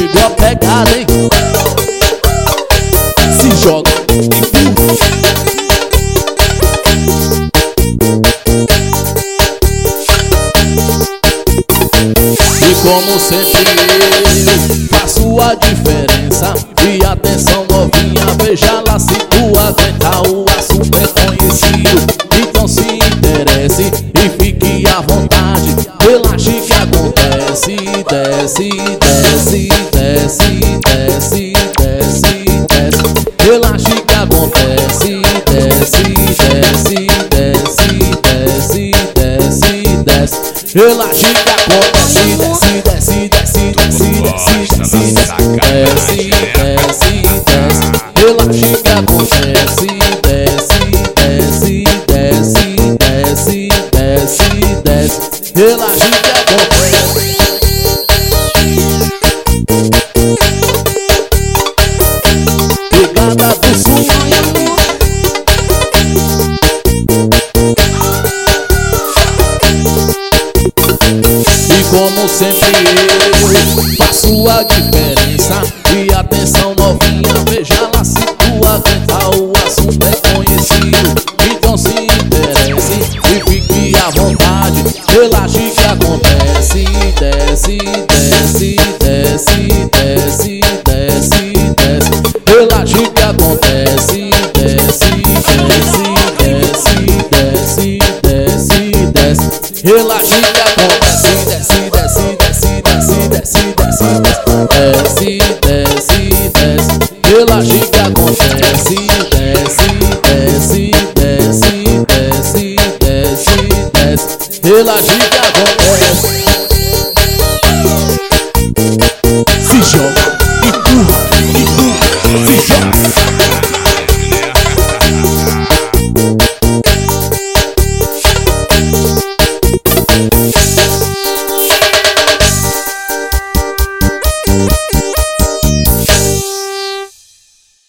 Pegou a pegada, hein? Se joga e pula. E como sempre eu faço a diferença. E atenção novinha, veja lá se tu aguenta. O assunto é conhecido, então se interesse e fique à vontade. Relaxe que acontece. Desce, desce, desce, desce, desce, desce. Relaxe que acontece. Desce, desce, desce, desce, desce, desce. Relaxe que acontece. Desce, desce, desce, desce, desce, desce, desce, desce, desce. Relaxe que acontece. Desce, desce, desce, desce, desce, desce. Relaxe que acontece. Pegada do sonho. E como sempre eu faço a diferença. E atenção novinha, veja lá se tu aguenta. O assunto é conhecido, então se interesse e fique à vontade. Relaxe que acontece. Desce, desce, desce, desce, desce, desce. Relaxe que acontece. Desce, desce, desce, desce, desce, desce. Relaxe que acontece. Desce, desce, desce, desce, desce, desce, desce, desce, desce. Relaxe que acontece. Desce, desce, desce, desce, desce, desce. Relaxe que acontece.